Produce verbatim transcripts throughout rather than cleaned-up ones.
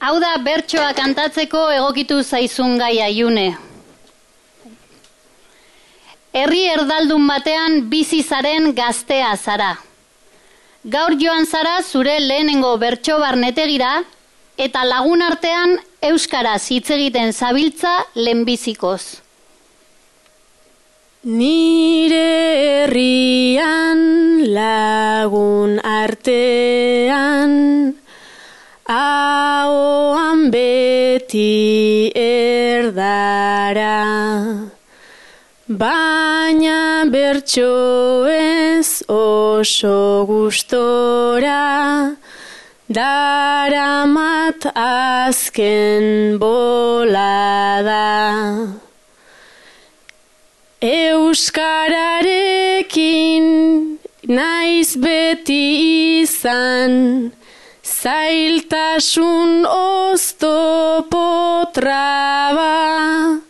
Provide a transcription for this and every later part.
Hau da bertsoa kantatzeko egokitu zaizun gaia, June. Herri erdaldun batean bizi zaren gaztea zara. Gaur joan zara zure lehenengo bertso barnetegira eta lagun artean euskaraz hitz egiten zabiltza lehenbizikoz. Nire herrian lagun artean ahoan beti erdara, baina bertsoez oso gustora daramat azken bolada. Euskararekin naiz beti izan, zailtasun oztopo traba,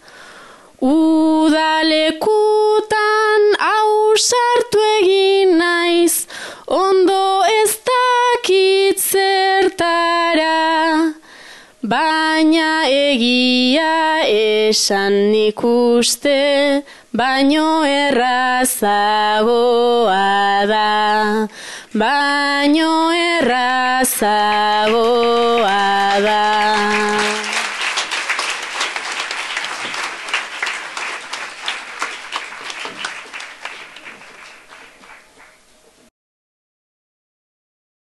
udalekutan ausartu egin naiz, ondo ez dakit zertara, baina egia esan ikuste, baino errazagoa da, baino errazagoa da.